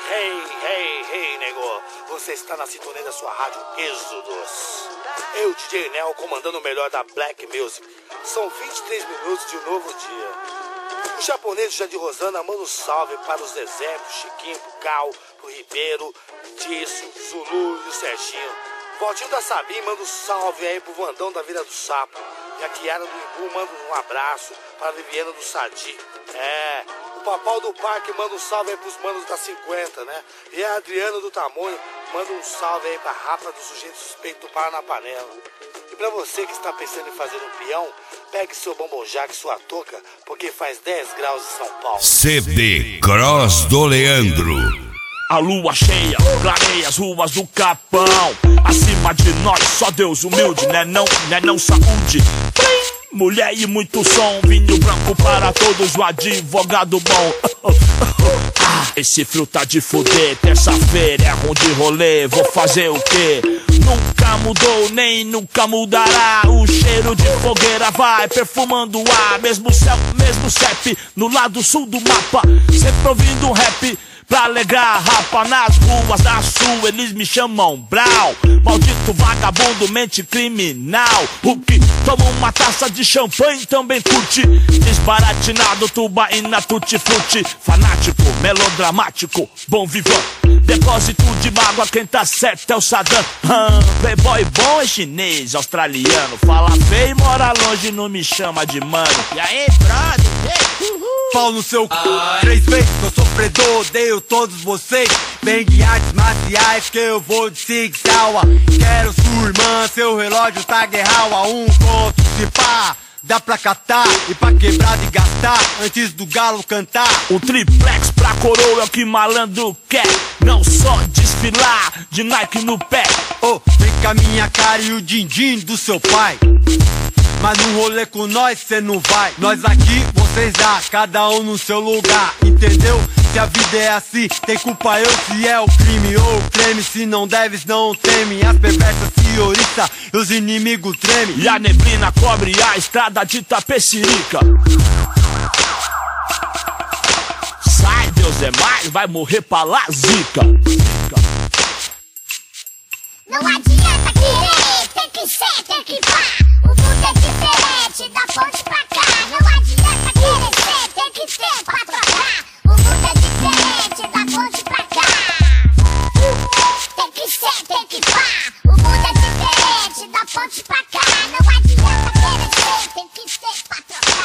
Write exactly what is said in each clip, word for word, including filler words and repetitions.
Hey, hey, hey, nego. Você está na sintonia da sua rádio Êxodos. Eu, D J Nel, comandando o melhor da Black Music. São vinte e três minutos de um novo dia. O japonês Jandir Rosana manda um salve para os Zezé, pro Chiquinho, pro Cal, pro Ribeiro, Tício, Zulu e o Serginho. Valtinho da Sabim manda um salve aí pro Vandão da Vila do Sapo. E a Kiara do Imbu manda um abraço para a Viviana do Sadi. É, o Papau do Parque manda um salve aí pros manos da cinquenta, né? E a Adriana do Tamonho manda um salve aí pra Rapa do Sujeito Suspeito do Para na Panela. E pra você que está pensando em fazer um peão, pegue seu bombonjaque e sua touca, porque faz dez graus em São Paulo. C D Cross do Leandro. A lua cheia clareia as ruas do Capão. Acima de nós, só Deus humilde, né não, né não saúde. Mulher e muito som, vinho branco para todos, o advogado bom. Ah, esse frio tá de fuder, terça-feira é ruim de rolê, vou fazer o quê? Nunca mudou, nem nunca mudará. O cheiro de fogueira vai perfumando o ar. Mesmo céu, mesmo C E P, no lado sul do mapa, sempre ouvindo um rap pra alegrar a rapa. Nas ruas da sul eles me chamam Brau. Maldito vagabundo, mente criminal. O que toma uma taça de champanhe também curte. Desbaratinado, tubaína, tutti-frutti. Fanático, melodramático, bom vivão. Depósito de mágoa, quem tá certo é o Saddam. hum, Playboy bom é chinês, australiano. Fala feio e mora longe, não me chama de mano. E aí, brother? Uhul. Pau no seu c... Três vezes que eu sofredor, odeio todos vocês. Vem de artes marciais que eu vou de Sig Sauer. Quero sua irmã, seu relógio tá guerral. A um conto se pá, dá pra catar e pra quebrar e gastar antes do galo cantar. O triplex pra coroa é o que malandro quer. Não só desfilar de Nike no pé. Oh, vem com a minha cara e o din-din do seu pai. Mas no rolê com nós cê não vai. Nós aqui, vocês lá, cada um no seu lugar, entendeu? Se a vida é assim, tem culpa eu se é o crime ou o creme. Se não deves, não teme. As perversas se oriçam e os inimigos tremem. E a neblina cobre a estrada de Tapecirica. Sai, Deus é mais, vai morrer pra lá, zica. Não adianta querer, tem que ser, tem que pá. O mundo é diferente, da ponte pra cá. Não adianta querer ser, tem que ter pra trocar. O mundo é diferente, da ponte pra cá. Tem que ser, tem que pá. O mundo é diferente, da ponte pra cá. Não adianta querer ser, tem que ter pra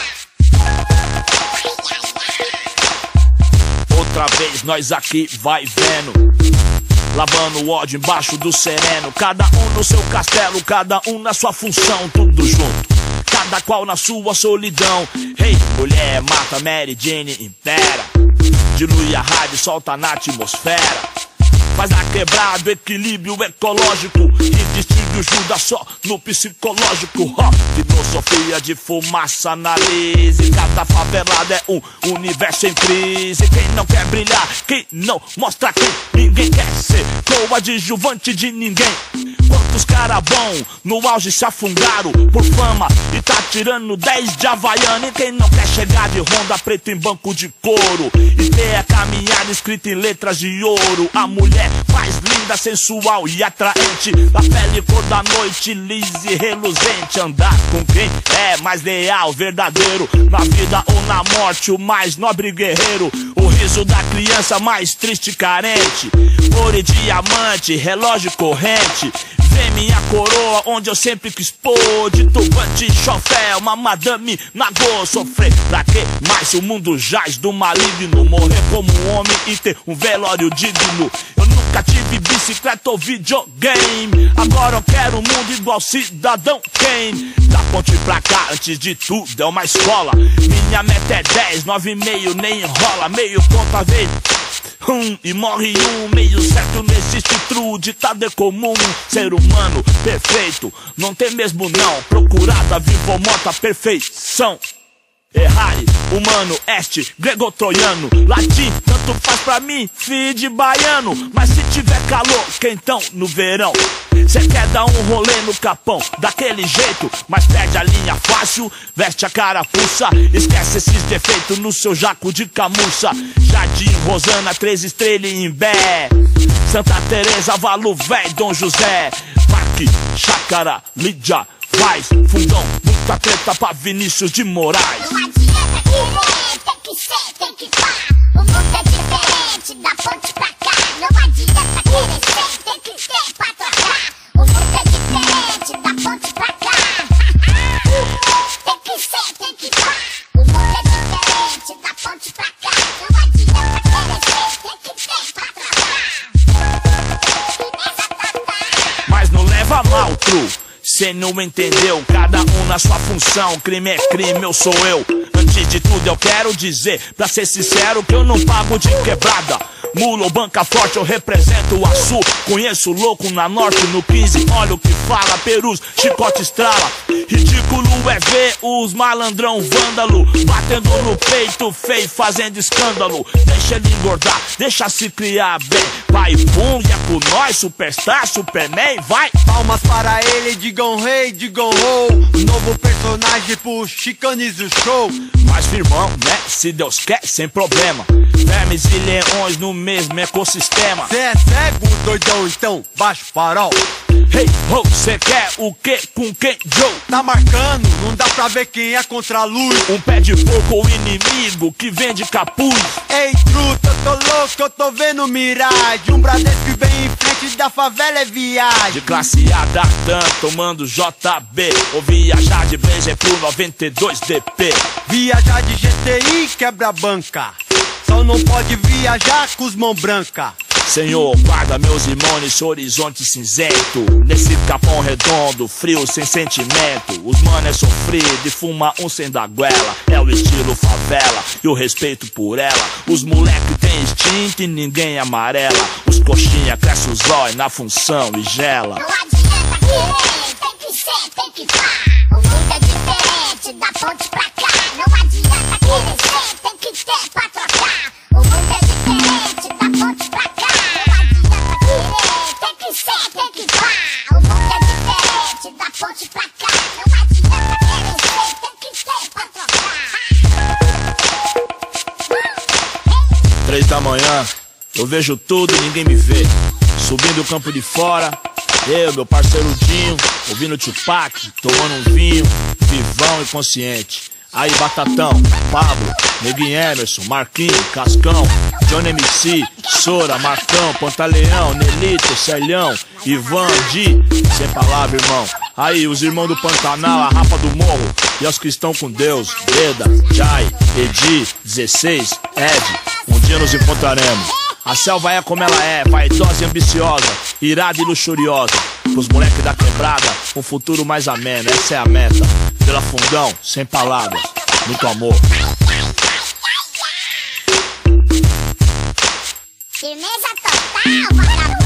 trocar. Outra vez nós aqui vai vendo, lavando o ódio embaixo do sereno. Cada um no seu castelo, cada um na sua função. Tudo junto, cada qual na sua solidão. Hey, mulher, mata Mary Jane, impera. Dilui a rádio, solta na atmosfera. Faz a quebrada, equilíbrio ecológico. E distribui Judas só no psicológico. Ó, filosofia de fumaça na lise. Cada favelada é um universo em crise. Quem não quer brilhar, quem não mostra quem. Ninguém quer ser coadjuvante de ninguém. Quantos cara bom no auge se afundaram por fama e tá tirando dez de Havaiana. E quem não quer chegar de Honda preto em banco de couro e ter a caminhada escrita em letras de ouro. A mulher mais linda, sensual e atraente, a pele cor da noite, lisa e reluzente. Andar com quem é mais leal, verdadeiro, na vida ou na morte, o mais nobre guerreiro. O riso da criança mais triste e carente, ouro e diamante, relógio corrente. Vem minha coroa, onde eu sempre quis pôr. De turbante, chofé, uma madame nagô. Sofrer pra quê? Mas o mundo jaz do maligno. Morrer como um homem e ter um velório digno. Eu nunca tive bicicleta ou videogame. Agora eu quero um mundo igual Cidadão Kane. Da ponte pra cá, antes de tudo, é uma escola. Minha meta é dez, nove e meio, nem enrola. Meio ponto a vez Um, e morre um, meio certo, não existe true, ditado é comum. Ser humano perfeito, não tem mesmo não. Procurada, vivo ou morta, perfeição. Errare, humano, este, grego-troiano, latim, tanto faz pra mim, filho de baiano. Mas se tiver calor, quentão no verão. Cê quer dar um rolê no capão, daquele jeito, mas perde a linha fácil, veste a carapuça, esquece esses defeitos no seu jaco de camuça. Jardim, Rosana, Três Estrelas em Imbé, Santa Teresa, Valo Véi, Dom José, Parque, Chácara, Lídia, Vaz, Fundão, muita treta pra Vinícius de Moraes. Não adianta querer, tem que ser, tem que pá. O mundo é diferente, da ponte pra cá. Não adianta querer ser, tem que ter pra trocar. O mundo é diferente, da ponte pra cá. Tem que ser, tem que pá. O mundo é diferente, da ponte pra cá. Não adianta querer ser, tem que ter pra trocar. Mas não leva mal, tru, cê não entendeu. Cada um na sua função, crime é crime, eu sou eu. Antes de tudo eu quero dizer, pra ser sincero, que eu não pago de quebrada. Mula ou banca forte, eu represento o Açu. Conheço louco na norte, no quinze, olha o que fala. Perus, chicote estrala. Ridículo é ver os malandrão vândalo batendo no peito feio, fazendo escândalo. Deixa ele engordar, deixa se criar bem. Pai, pum, e é com nós, superstar, superman, vai. Palmas para ele, digam rei, digam ho. Novo personagem pro Chicanes o show. Mas firmão, né, se Deus quer, sem problema. Vermes e leões no mesmo ecossistema. Cê é cego, doidão, então baixa o farol. Hey, ho, cê quer o que com quem, Joe? Tá marcando, não dá pra ver quem é contra a luz. Um pé de porco ou inimigo que vende capuz. Ei, truta, eu tô louco, eu tô vendo miragem. Um Bradesco que vem em frente da favela é viagem. De classe A da Dan, tomando J B. Ou viajar de Blazer pro noventa e dois D P. Viajar de G T I quebra a banca. Só não pode viajar com os mão branca. Senhor, guarda meus irmãos nesse horizonte cinzento. Nesse capão redondo, frio, sem sentimento. Os mano é sofrido e fuma um sem da goela. É o estilo favela e o respeito por ela. Os moleque tem instinto e ninguém amarela. Os coxinha cresce os olhos na função e gela. Não adianta querer, tem que ser, tem que pá. O mundo é diferente, da ponte pra cá. Não adianta querer ser, tem que ter pra trocar. O mundo é diferente, da ponte pra cá. Não adianta querer, tem que ser, tem que pá. O mundo é diferente, da ponte pra cá. Não adianta querer ser, tem que ter pra trocar. Três da manhã, eu vejo tudo e ninguém me vê. Subindo o campo de fora, eu, meu parceiro Dinho, ouvindo Tupac, tomando um vinho, vivão e consciente. Aí Batatão, Pablo, Neguinho Emerson, Marquinhos, Cascão, Johnny M C, Sora, Marcão, Pantaleão, Nelito, Celhão, Ivan, Di, sem palavra, irmão. Aí os irmãos do Pantanal, a Rapa do Morro, e aos que estão com Deus, Beda, Jai, Edi, dezesseis, Ed, um dia nos encontraremos. A selva é como ela é, vaidosa e ambiciosa, irada e luxuriosa. Pros moleque da quebrada, um futuro mais ameno, essa é a meta. Pela Fundão, sem palavras, muito amor. Firmeza total, vagabundo.